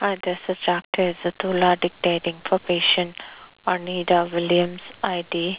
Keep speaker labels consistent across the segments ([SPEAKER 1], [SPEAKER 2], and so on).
[SPEAKER 1] Hi, this is Dr. Izzatullah dictating for patient Arnida Williams ID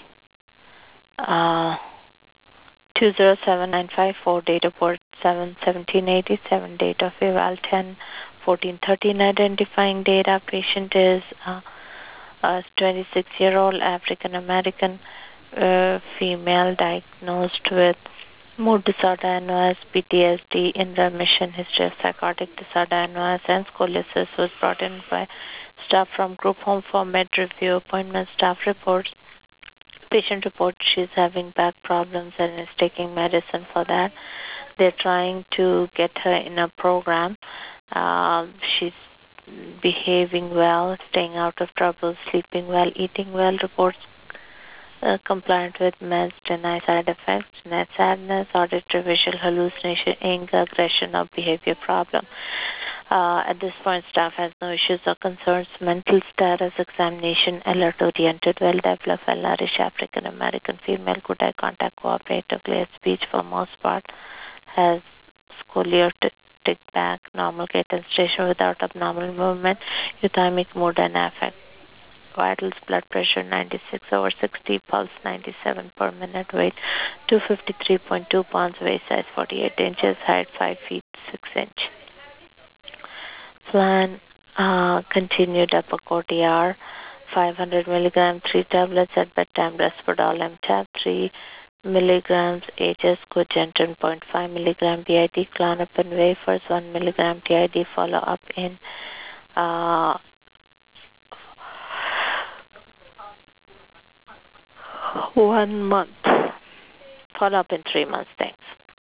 [SPEAKER 1] 20795, date of birth 7/17/87, date of eval 10/14/13, identifying data. Patient is a 26-year-old African American female diagnosed with mood disorder, NOS, PTSD, in remission, history of psychotic disorder, NOS, and scoliosis. Was brought in by staff from group home for med review. Appointment staff reports. Patient reports she's having back problems and is taking medicine for that. They're trying to get her in a program. She's behaving well, staying out of trouble, sleeping well, eating well. Reports compliant with meds, deny side effects, net sadness, auditory visual hallucination, anger, aggression, or behavior problem. At this point, staff has no issues or concerns. Mental status examination, alert-oriented, well-developed, well-nourished African American female, good eye contact, cooperative, clear speech for most part, has scoliotic back, normal gait and station without abnormal movement, euthymic mood and affect. Vitals, blood pressure 96/60, pulse 97 per minute, weight 253.2 pounds, waist size 48 inches, height 5 feet 6 inches. Plan continued Depakote ER 500 milligram, 3 tablets at bedtime, Risperdal M-Tab 3 milligrams, HS Cogentin 0.5 milligram, BID, Klonopin wafers 1 milligram, TID, follow up in 1 month. Follow up in 3 months. Thanks.